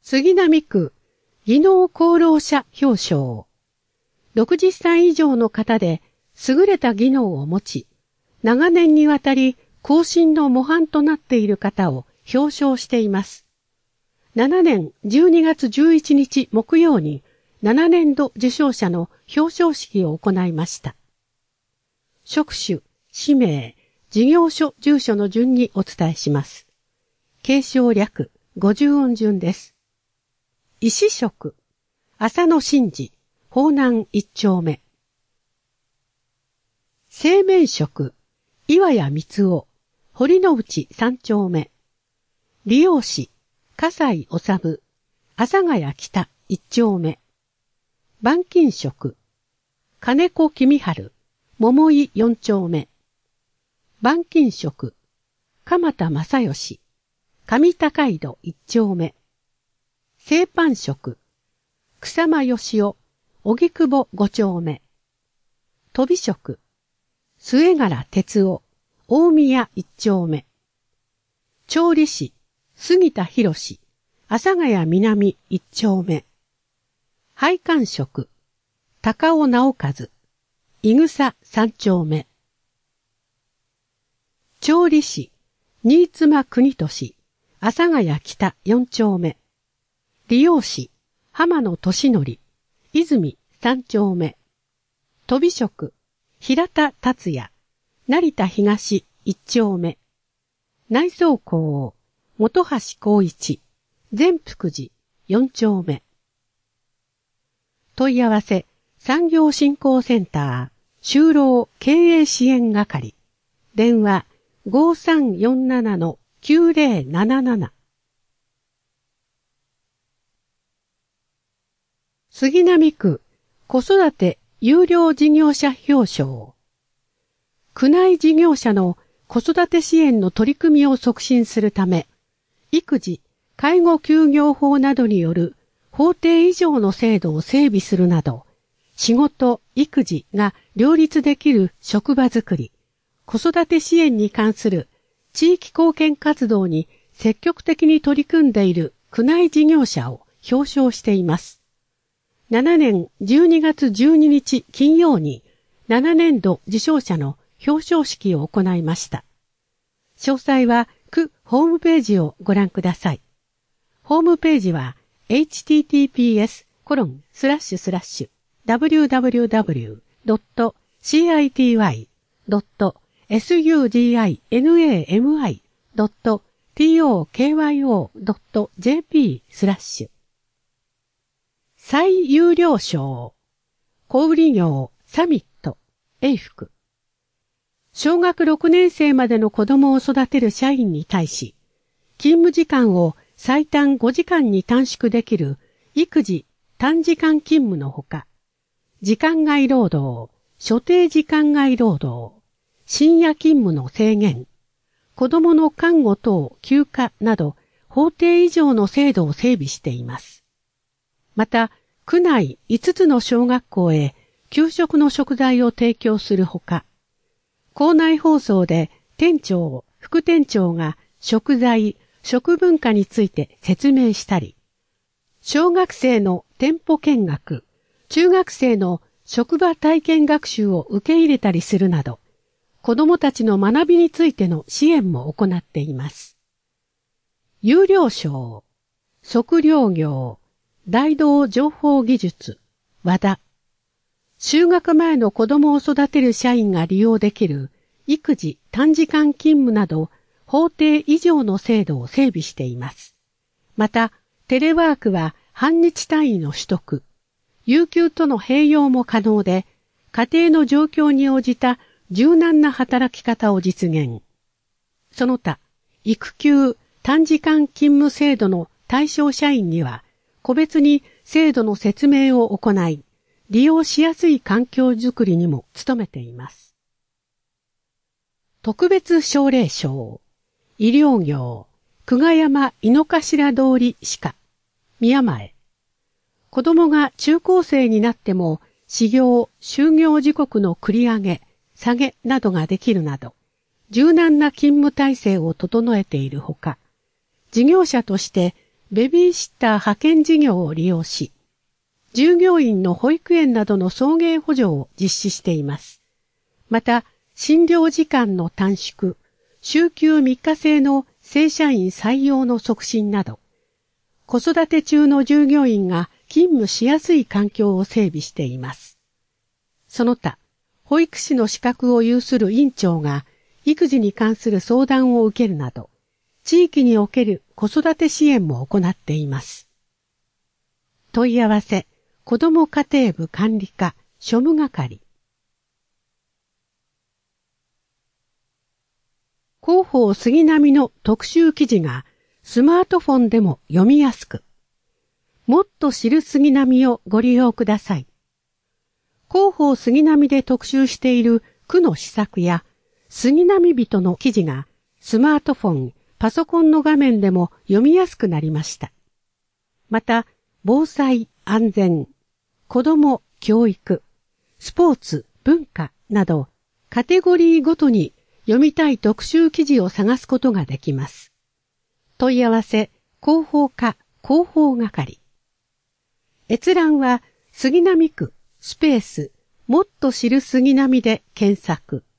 杉並区技能功労者表彰。60歳以上の方で優れた技能を持ち、長年にわたり後進の模範となっている方を表彰しています。7年12月11日木曜に7年度受賞者の表彰式を行いました。職種、氏名、事業所、住所の順にお伝えします。継承略、50音順です。医師職、浅野真二、方南1丁目。製麺職、岩谷光夫、堀之内3丁目。理容師、笠井治、阿佐ヶ谷北1丁目。板金職、金子公春、桃井4丁目。板金職、鎌田正義、上高井戸1丁目。製パン職、草間義夫、荻窪5丁目。飛び職、末柄哲夫、大宮1丁目。調理師、杉田博、阿佐ヶ谷南1丁目。配管職、高尾直和、伊草3丁目。調理師、新妻国俊、阿佐ヶ谷北4丁目。理容師、浜野俊則、泉3丁目。飛び職、平田達也、成田東1丁目。内装工、本橋光一、善福寺4丁目。問い合わせ、産業振興センター、就労経営支援係。電話、5347-9077。杉並区子育て優良事業者表彰。区内事業者の子育て支援の取り組みを促進するため、育児・介護休業法などによる法定以上の制度を整備するなど、仕事・育児が両立できる職場づくり、子育て支援に関する地域貢献活動に積極的に取り組んでいる区内事業者を表彰しています。7年12月12日金曜に7年度受賞者の表彰式を行いました。詳細は区ホームページをご覧ください。ホームページは https://www.city.tokyo.jp/ 最優良賞、小売業サミット、永福。小学6年生までの子供を育てる社員に対し、勤務時間を最短5時間に短縮できる育児短時間勤務のほか、時間外労働、所定時間外労働、深夜勤務の制限、子供の看護等休暇など法定以上の制度を整備しています。また、区内5つの小学校へ給食の食材を提供するほか、校内放送で店長、副店長が食材、食文化について説明したり、小学生の店舗見学、中学生の職場体験学習を受け入れたりするなど、子どもたちの学びについての支援も行っています。優良賞、測量業、大道情報技術、和田。就学前の子供を育てる社員が利用できる育児短時間勤務など法定以上の制度を整備しています。また、テレワークは半日単位の取得、有給との併用も可能で、家庭の状況に応じた柔軟な働き方を実現。その他、育休短時間勤務制度の対象社員には、個別に制度の説明を行い、利用しやすい環境づくりにも努めています。特別奨励賞、医療業、久我山井の頭通り歯科、宮前。子供が中高生になっても、始業、就業時刻の繰り上げ、下げなどができるなど、柔軟な勤務体制を整えているほか、事業者としてベビーシッター派遣事業を利用し、従業員の保育園などの送迎補助を実施しています。また、診療時間の短縮、週休3日制の正社員採用の促進など、子育て中の従業員が勤務しやすい環境を整備しています。その他、保育士の資格を有する院長が育児に関する相談を受けるなど、地域における子育て支援も行っています。問い合わせ、子ども家庭部管理課、庶務係。広報杉並の特集記事がスマートフォンでも読みやすく。もっと知る杉並をご利用ください。広報杉並で特集している区の施策や杉並人の記事がスマートフォン、パソコンの画面でも読みやすくなりました。また、防災、安全、子ども、教育、スポーツ、文化などカテゴリーごとに読みたい特集記事を探すことができます。問い合わせ、広報課、広報係。閲覧は杉並区スペースもっと知る杉並で検索。